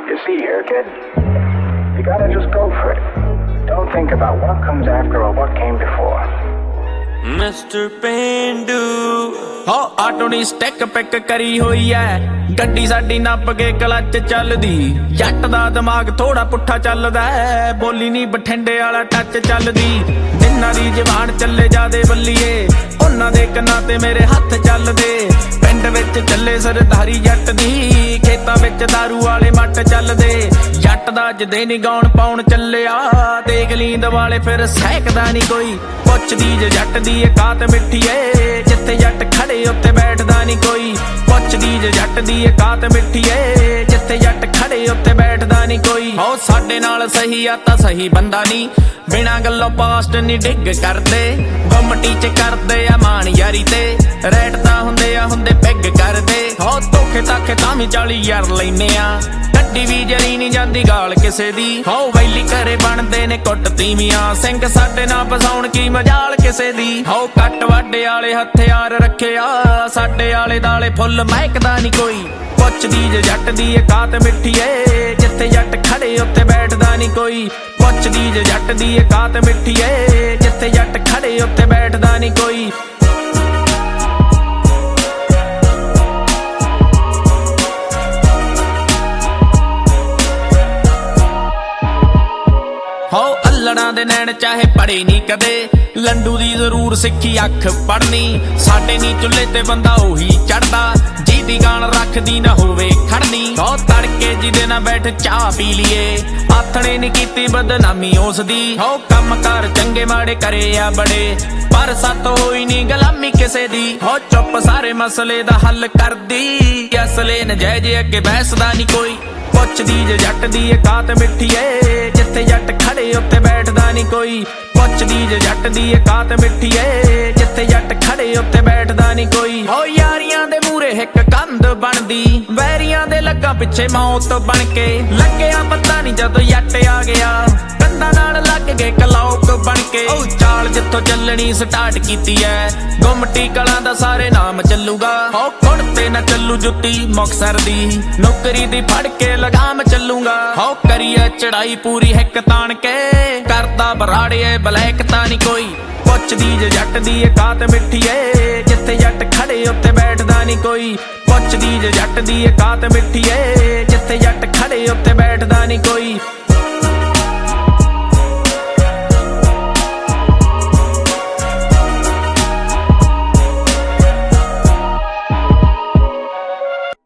You see here, kid? You gotta just go for it. Don't think about what comes after or what came before. Mr. Pendu ਹੋ auto ਦੀ ਸਟੈਕ pick ਕਰੀ ਹੋਈ ਐ ਗੱਡੀ ਸਾਡੀ ਨੱਪ ਕੇ ਕਲੱਚ ਚੱਲਦੀ ਜੱਟ ਦਾ ਦਿਮਾਗ ਥੋੜਾ ਪੁੱਠਾ ਚੱਲਦਾ ਐ ਬੋਲੀ ਨਹੀਂ ਬਠਿੰਡੇ ਵਾਲਾ ਟੱਚ ਚੱਲਦੀ ਜਿੰਨਾਂ ਦੀ ਜ਼ਬਾਨ ਚੱਲੇ ਜਾਦੇ ਬੱਲੀਏ ਉਹਨਾਂ ਦੇ ਕੰਨਾਂ ਤੇ ਮੇਰੇ ਹੱਥ ਚੱਲਦੇ ਪਿੰਡ ਵਿੱਚ ਚੱਲੇ ਸਰਦਾਰੀ ਜੱਟ ਦੀ ਖੇਤਾਂ ਵਿੱਚ ਦਾਰੂ ਵਾਲੇ ਮੱਟ ਚੱਲਦੇ ਜੱਟ ਦਾ ਜਦੇ ਨੀ ਗਾਉਣ ਪਾਉਣ ਚੱਲਿਆ ਦੇਖ ਲੀਂਦ ਵਾਲੇ ਫਿਰ ਸਹਿਕਦਾ ਨੀ ਕੋਈ ਪੁੱਛਦੀ ਜੇ ਜੱਟ ਦੀ ਕਾਤ ਮਿੱਠੀ ਏ ਜਿੱਥੇ ਜੱਟ ਖੜੇ ਉੱਤੇ ਬੈਠਦਾ ਨੀ ਕੋਈ ਪੁੱਛਦੀ ਜੇ ਜੱਟ ਦੀ ਕਾਤ ਮਿੱਠੀ ਏ ਜਿੱਥੇ ਜੱਟ ਖੜੇ ਉੱਤੇ ਬੈਠਦਾ ਨੀ ਕੋਈ ਹੋ ਸਾਡੇ ਨਾਲ ਸਹੀ ਆ ਤਾਂ ਸਹੀ ਬੰਦਾ ਨੀ ਬਿਨਾਂ ਗੱਲੋਂ ਪਾਸਟ ਨੀ ਡਿੱਗ ਕਰਦੇ ਗੁੰਮਟੀ ਚ ਕਰਦੇ ਆ ਮਾਣ ਯਾਰੀ ਤੇ ਰੈਟ ਤਾਂ ਹੁੰਦੇ ਪੈਗ ਕਰਦੇ ਹੋ ਧੋਖੇ ਤਾਖੇ ਤਾਂ ਵੀ 40 ਯਾਰ ਲੈਨੇ ਆ ਗੱਡੀ ਵੀ ਜਰੀ ਨੀ ਜਾਂਦੀ ਗਾਲ ਕਿਸੇ ਦੀ ਹੋ ਵੈਲੀ ਘਰੇ ਬਣਦੇ ਨੇ ਕੁੱਟ ਤੀਵੀਆਂ ਸਿੰਘ ਸਾਡੇ ਨਾਲ ਫਸਾਉਣ ਕੀ ਮਜਾਲ ਕਿਸੇ ਦੀ ਹੋ ਕੱਟ ਵਾਡੇ ਵਾਲੇ ਹਥਿਆਰ ਰੱਖਿਆ ਸਾਡੇ ਆਲੇ ਦਾਲੇ ਫੁੱਲ ਮਹਿਕਦਾ ਨੀ ਕੋਈ ਪੁੱਛਦੀ ਜੇ ਜੱਟ ਦੀ ਕਾਤ ਮਿੱਠੀ ਏ ਜਿੱਥੇ ਜੱਟ ਖੜੇ ਉੱਤੇ ਬੈਠਦਾ ਨੀ ਕੋਈ ਪੁੱਛਦੀ ਜੇ ਜੱਟ ਦੀ ਕਾਤ ਮਿੱਠੀ ਏ ਜਿੱਥੇ ਜੱਟ ਖੜੇ ਉੱਤੇ ਬੈਠਦਾ ਨੀ ਕੋਈ ਹੋ ਅੱਲੜਾਂ ਦੇ ਨੈਣ ਚਾਹੇ ਪੜੇ ਨੀ ਕਦੇ ਲੰਡੂ ਦੀ ਜ਼ਰੂਰ ਸਿੱਖੀ ਅੱਖ ਪੜਨੀ ਸਾਡੇ ਨੀ ਚੁੱਲ੍ਹੇ ਤੇ ਬੰਦਾ ਉਹੀ ਚੜਦਾ ਜਿਹਦੀ ਗਾਣ ਰੱਖਦੀ ਨਾ ਹੋਵੇ ਖੜਨੀ ਹੋ ਤੜਕੇ ਜਿਹਦੇ ਨਾਲ ਬੈਠ ਚਾਹ ਪੀ ਲੀਏ ਆਥਣੇ ਨੀ ਕੀਤੀ ਬਦਨਾਮੀ ਉਸ ਦੀ ਹੋ ਕੰਮ ਕਾਰ ਚੰਗੇ ਮਾੜੇ ਕਰੇ ਆ ਬੜੇ ਪਰ ਸੱਤ ਹੋਈ ਨੀ ਗੁਲਾਮੀ ਕਿਸੇ ਦੀ ਹੋ ਚੁੱਪ ਸਾਰੇ ਮਸਲੇ ਦਾ ਹੱਲ ਕਰਦੀ ਅਸਲੇ ਨਜਾਇਜ਼ ਅੱਗੇ ਬਹਿਸਦਾ ਨੀ ਕੋਈ ਪੁੱਛਦੀ ਜੇ ਜੱਟ ਦੀ ਕਾਤ ਮਿੱਠੀ ਏ ਜਿੱਥੇ ਜੱਟ ਖੜੇ ਉੱਤੇ ਬੈਠਦਾ ਨੀ ਕੋਈ ਪੁੱਛਦੀ ਜੇ ਜੱਟ ਦੀ ਕਾਤ ਮਿੱਠੀ ਏ ਜਿੱਥੇ ਜੱਟ ਖੜੇ ਉੱਤੇ ਬੈਠਦਾ ਨੀ ਕੋਈ ਹੋ ਯਾਰੀਆਂ ਦੇ ਮੂਰੇ ਇੱਕ ਕੰਧ ਬਣਦੀ ਵੈਰੀਆਂ ਦੇ ਲੱਗਾ ਪਿੱਛੇ ਮੌਤ ਬਣ ਕੇ ਲੱਗਿਆ ਪਤਾ ਨੀ ਜਦੋਂ ਜੱਟ ਆ ਗਿਆ ਕੰਧਾਂ ਨਾਲ ਲੱਗ ਗਏ ਕਲੌਕ ਬਣ ਕੇ ਉਹ ਚਾਲ ਜਿੱਥੋਂ ਚੱਲਣੀ ਸਟਾਰਟ ਕੀਤੀ ਐ ਗੁੰਮਟੀ ਕਲਾਂ ਦਾ ਸਾਰੇ ਨਾਮ ਚੱਲੂਗਾ ਹੋ ਕੁੜਤੇ ਨਾ ਚੱਲੂ ਜੁੱਤੀ ਮੁਕਤਸਰ ਦੀ ਨੌਕਰੀ ਦੀ ਫੜ ਕੇ ਲਗਾਮ ਚੱਲੂਗਾ ਹੋ ਕਰੀਏ ਚੜਾਈ ਪੂਰੀ ਹਿੱਕ ਤਾਣ ਕੇ ਕਰਦਾ ਬਰਾੜੇ ਬਲੈਕ ਤਾਂ ਨੀ ਕੋਈ ਪੁੱਛਦੀ ਜੇ ਜੱਟ ਦੀ ਕਾਤ ਮਿੱਠੀ ਏ ਜਿੱਥੇ ਜੱਟ ਖੜੇ ਉੱਤੇ ਬੈਠਦਾ ਨੀ ਕੋਈ ਪੁੱਛਦੀ ਜੇ ਜੱਟ ਦੀ ਕਾਤ ਮਿੱਠੀ ਏ ਜਿੱਥੇ ਜੱਟ ਖੜੇ ਉੱਤੇ ਬੈਠਦਾ ਨੀ ਕੋਈ